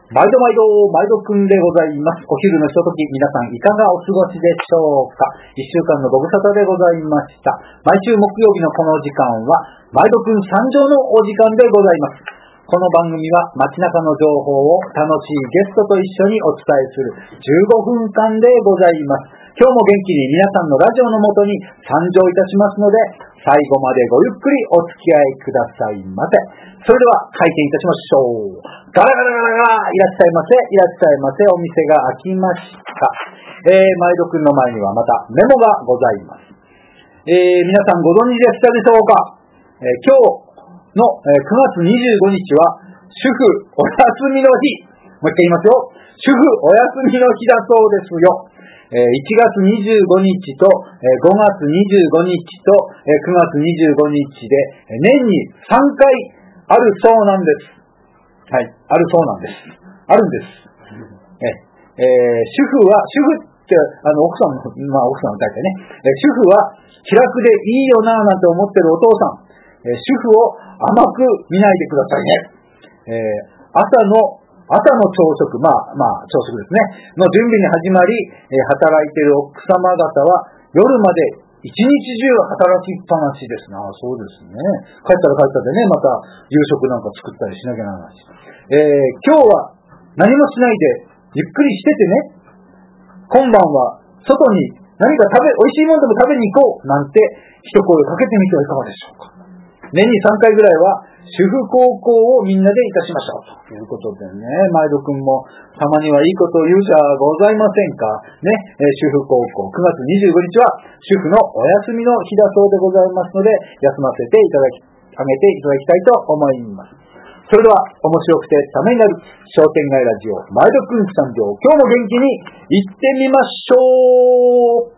毎度くんでございます。お昼のひととき、皆さんいかがお過ごしでしょうか。一週間のご無沙汰でございました。毎週木曜日のこの時間は、毎度くん参上のお時間でございます。この番組は街中の情報を楽しいゲストと一緒にお伝えする15分間でございます。今日も元気に皆さんのラジオのもとに参上いたしますので、最後までごゆっくりお付き合いくださいませ。それでは開店いたしましょう。ガラガラガラガラ、いらっしゃいませ、お店が開きました。毎度くんの前にはまたメモがございます。皆さんご存知でしたでしょうか。今日の9月25日は主婦お休みの日。もう一回言いますよ。主婦お休みの日だそうですよ。1月25日と5月25日と9月25日で年に3回あるそうなんです。はい、あるそうなんです。あるんです。主婦って奥さんの大体ね。主婦は気楽でいいよなぁなんて思ってるお父さん。主婦を甘く見ないでくださいね。朝の朝食、朝食ですね、の準備に始まり、働いている奥様方は夜まで一日中働きっぱなしですな。そうですね。帰ったらでね、また夕食なんか作ったりしなきゃならないし。今日は何もしないでゆっくりしててね、今晩は外に何か美味しいものでも食べに行こうなんて一声かけてみてはいかがでしょうか。年に3回ぐらいは主婦高校をみんなでいたしましょうということでね、毎度くんもたまにはいいことを言うじゃございませんかね。主婦高校9月25日は主婦のお休みの日だそうでございますので、休ませてあげていただきたいと思います。それでは面白くてためになる商店街ラジオ毎度くん参上、今日も元気に行ってみましょう。